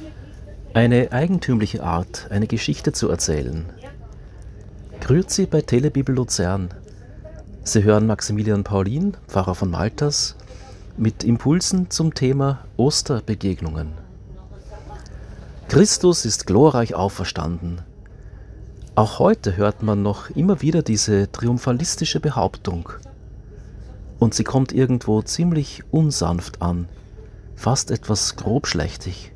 Eine eigentümliche Art, eine Geschichte zu erzählen. Grüezi bei Telebibel Luzern. Sie hören Maximilian Paulin, Pfarrer von Malters, mit Impulsen zum Thema Osterbegegnungen. Christus ist glorreich auferstanden. Auch heute hört man noch immer wieder diese triumphalistische Behauptung. Und sie kommt irgendwo ziemlich unsanft an, fast etwas grobschlächtig.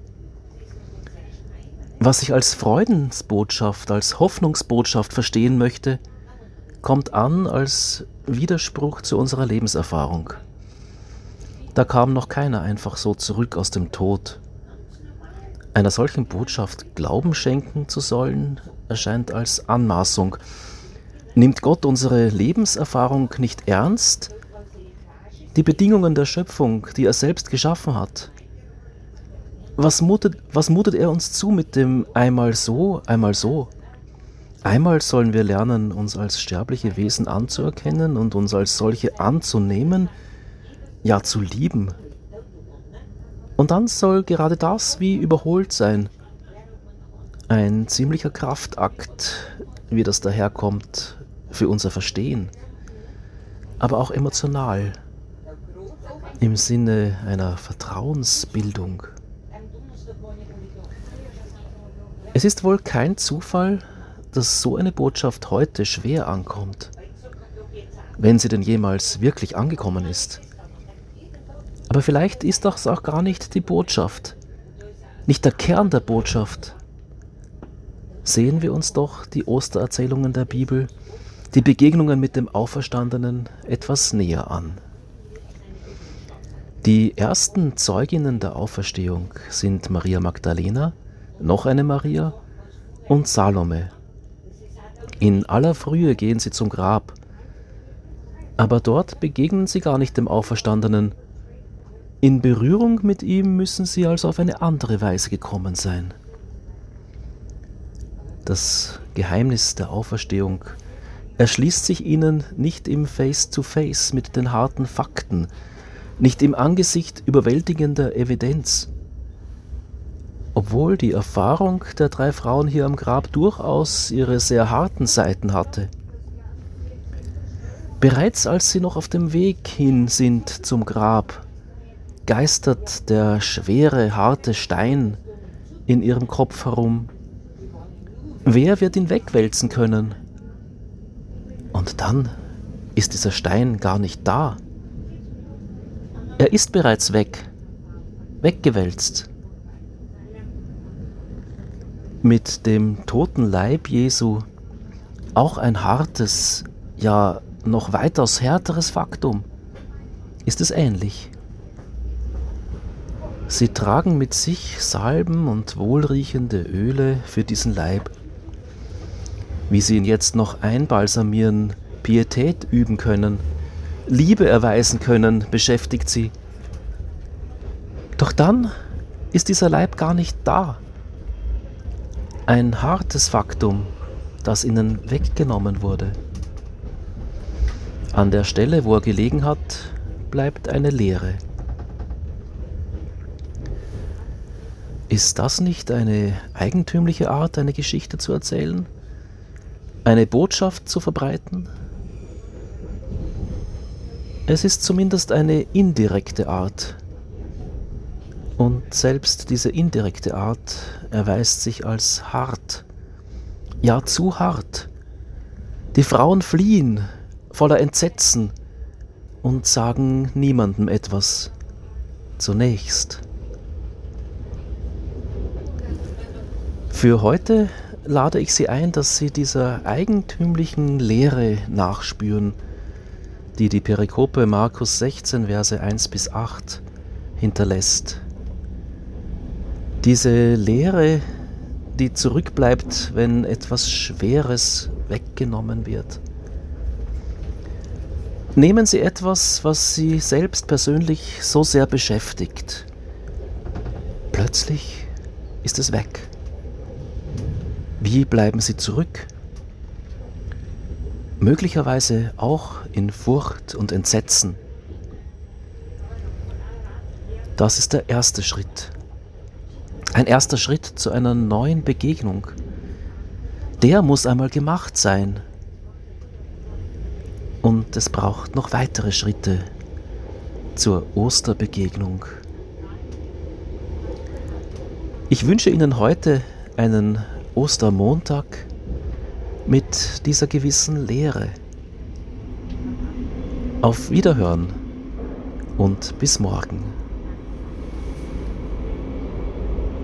Was ich als Freudensbotschaft, als Hoffnungsbotschaft verstehen möchte, kommt an als Widerspruch zu unserer Lebenserfahrung. Da kam noch keiner einfach so zurück aus dem Tod. Einer solchen Botschaft Glauben schenken zu sollen, erscheint als Anmaßung. Nimmt Gott unsere Lebenserfahrung nicht ernst? Die Bedingungen der Schöpfung, die er selbst geschaffen hat. Was mutet er uns zu mit dem einmal so, einmal so? Einmal sollen wir lernen, uns als sterbliche Wesen anzuerkennen und uns als solche anzunehmen, ja zu lieben. Und dann soll gerade das wie überholt sein. Ein ziemlicher Kraftakt, wie das daherkommt, für unser Verstehen, aber auch emotional. Im Sinne einer Vertrauensbildung. Es ist wohl kein Zufall, dass so eine Botschaft heute schwer ankommt, wenn sie denn jemals wirklich angekommen ist. Aber vielleicht ist das auch gar nicht die Botschaft, nicht der Kern der Botschaft. Sehen wir uns doch die Ostererzählungen der Bibel, die Begegnungen mit dem Auferstandenen etwas näher an. Die ersten Zeuginnen der Auferstehung sind Maria Magdalena, noch eine Maria und Salome. In aller Frühe gehen sie zum Grab, aber dort begegnen sie gar nicht dem Auferstandenen. In Berührung mit ihm müssen sie also auf eine andere Weise gekommen sein. Das Geheimnis der Auferstehung erschließt sich ihnen nicht im Face-to-Face mit den harten Fakten, nicht im Angesicht überwältigender Evidenz. Obwohl die Erfahrung der 3 Frauen hier am Grab durchaus ihre sehr harten Seiten hatte. Bereits als sie noch auf dem Weg hin sind zum Grab, geistert der schwere, harte Stein in ihrem Kopf herum. Wer wird ihn wegwälzen können? Und dann ist dieser Stein gar nicht da. Er ist bereits weggewälzt. Mit dem toten Leib Jesu auch ein hartes, ja noch weitaus härteres Faktum, ist es ähnlich. Sie tragen mit sich Salben und wohlriechende Öle für diesen Leib. Wie sie ihn jetzt noch einbalsamieren, Pietät üben können, Liebe erweisen können, beschäftigt sie. Doch dann ist dieser Leib gar nicht da. Ein hartes Faktum, das ihnen weggenommen wurde. An der Stelle, wo er gelegen hat, bleibt eine Leere. Ist das nicht eine eigentümliche Art, eine Geschichte zu erzählen? Eine Botschaft zu verbreiten? Es ist zumindest eine indirekte Art. Und selbst diese indirekte Art erweist sich als hart. Ja, zu hart. Die Frauen fliehen, voller Entsetzen, und sagen niemandem etwas. Zunächst. Für heute lade ich Sie ein, dass Sie dieser eigentümlichen Lehre nachspüren, die die Perikope Markus 16, Verse 1-8 hinterlässt. Diese Lehre, die zurückbleibt, wenn etwas Schweres weggenommen wird. Nehmen Sie etwas, was Sie selbst persönlich so sehr beschäftigt. Plötzlich ist es weg. Wie bleiben Sie zurück? Möglicherweise auch in Furcht und Entsetzen. Das ist der erste Schritt. Ein erster Schritt zu einer neuen Begegnung. Der muss einmal gemacht sein. Und es braucht noch weitere Schritte zur Osterbegegnung. Ich wünsche Ihnen heute einen Ostermontag mit dieser gewissen Lehre. Auf Wiederhören und bis morgen.